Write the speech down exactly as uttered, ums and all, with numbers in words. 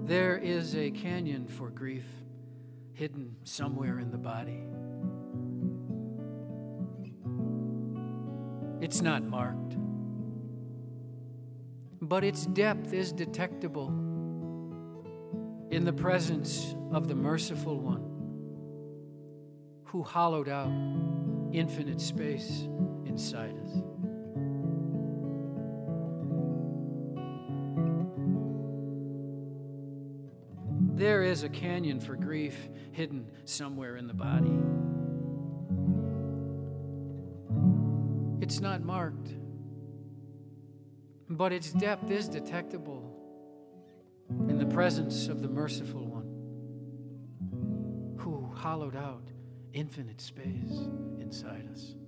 There is a canyon for grief hidden somewhere in the body. It's not marked, but its depth is detectable in the presence of the merciful one who hollowed out infinite space inside us. There is a canyon for grief hidden somewhere in the body. It's not marked, but its depth is detectable in the presence of the merciful one who hollowed out infinite space inside us.